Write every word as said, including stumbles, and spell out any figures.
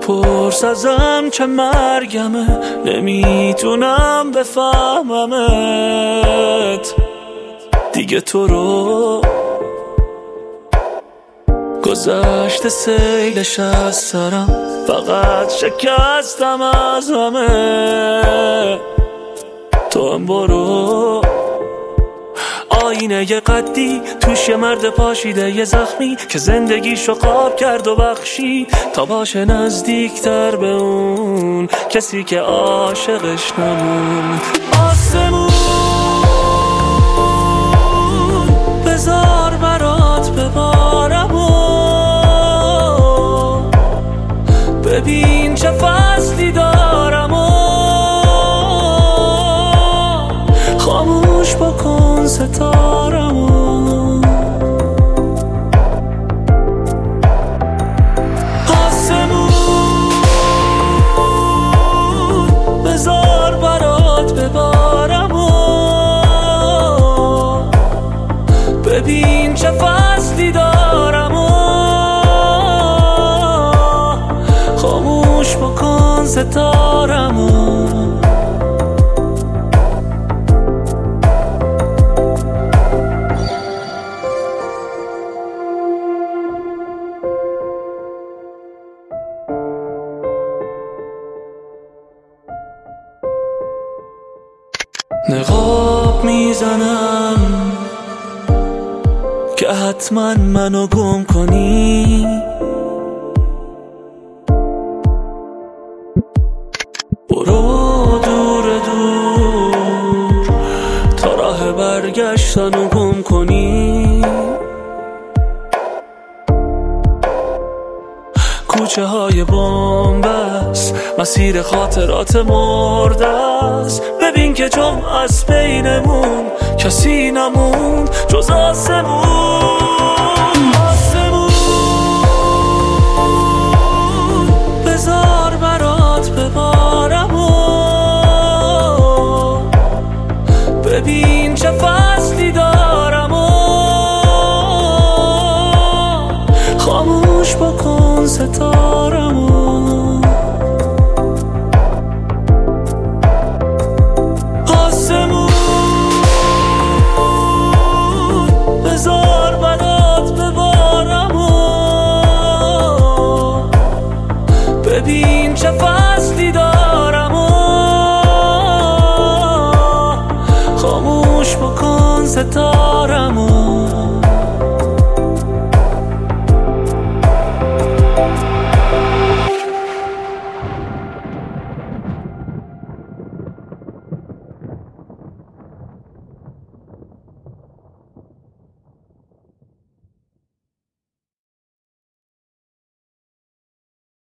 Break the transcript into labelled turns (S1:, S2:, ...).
S1: پرس ازم چه مرگمه، نمیتونم بفهممت دیگه. تو رو گذشته سیلش از سرم، فقط شکستم از همه. تو هم برو، آینه یه قدی توش یه مرد پاشیده یه زخمی که زندگیشو خواب کرد و بخشید تا باشه نزدیکتر به اون کسی که عاشقش نموند. آسمون بذار برات ببارم و ببین چه فصلی دارم و خاموش بکن ستارمو. آسمون بذار برات ببارم و ببین چه فصلی دارم و خاموش بکن ستارمو. نقاب میزنم که حتما منو گم کنی، برو دور دور تا راه برگشتنو گم کنی. کوچه های بامبست، مسیر خاطرات مرده است. ببین که جمع از بینمون کسی نموند جز آسمون. آسمون بذار برات ببارم و ببین چه فصلی دارم و خاموش بکن ستارمو. آسمون بذار برات ببارم و ببین چه فصلی دارم و خاموش بکن ستارمو.